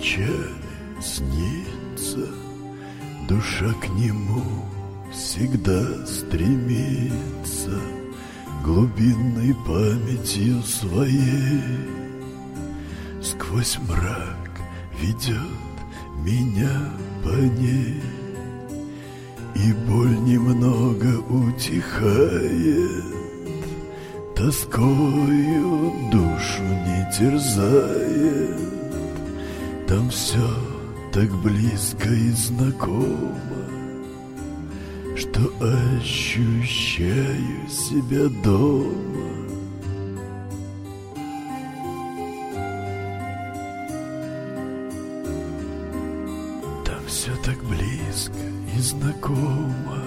ночами снится, душа к нему всегда стремится, глубинной памятью своей. Сквозь мрак ведет меня по ней, и боль немного утихает, тоскою душу не терзает. Там все так близко и знакомо, что ощущаю себя дома. Там все так близко и знакомо.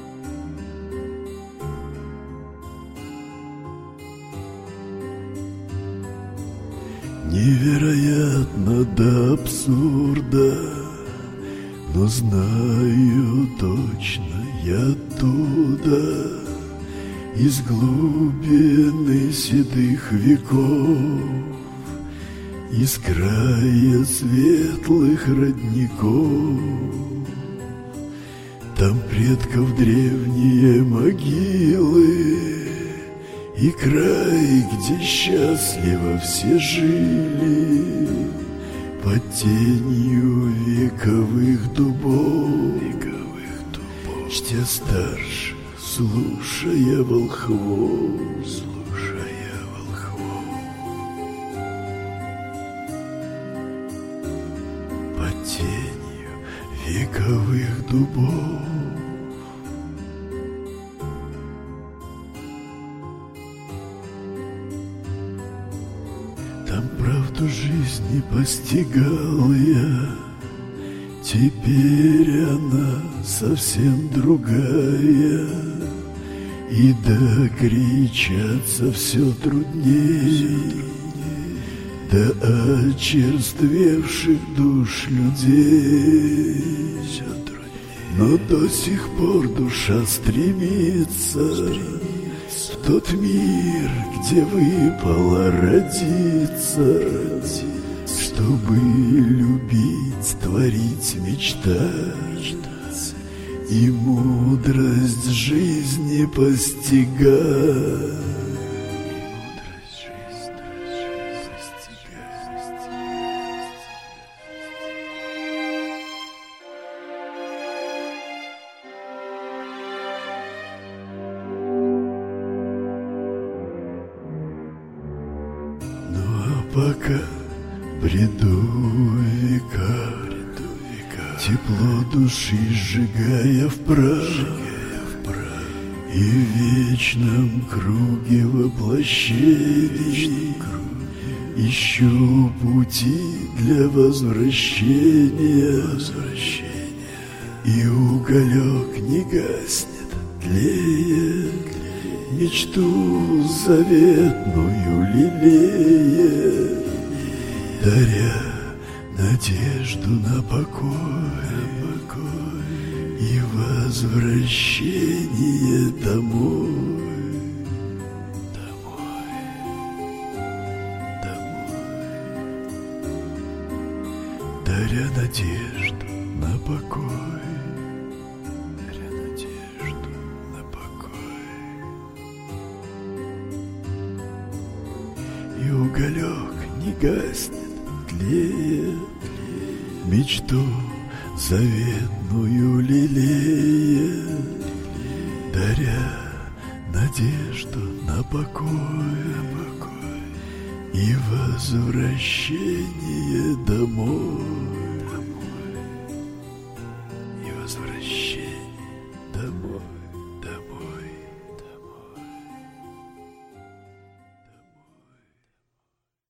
Невероятно до абсурда, но знаю точно я оттуда, из глубины седых веков, из края светлых родников. Там предков древние могилы, и край, где счастливо все жили, под тенью вековых дубов, чтя старших, слушая волхвов, под тенью вековых дубов. Там правду жизни постигал я, теперь она совсем другая, и докричаться все трудней до очерствевших душ людей. Но до сих пор душа стремится в тот мир, где выпало родиться, чтобы любить, творить, мечтать и мудрость жизни постигать. Пока бреду века, тепло души сжигая в прах, и в вечном круге воплощений ищу пути для возвращения, и уголек не гаснет, тлеет, мечту заветную лелея, даря надежду на покой и возвращение домой. Даря надежду на покой. И уголек не гаснет, тлеет, мечту заветную лелея, даря надежду на покой и возвращение домой.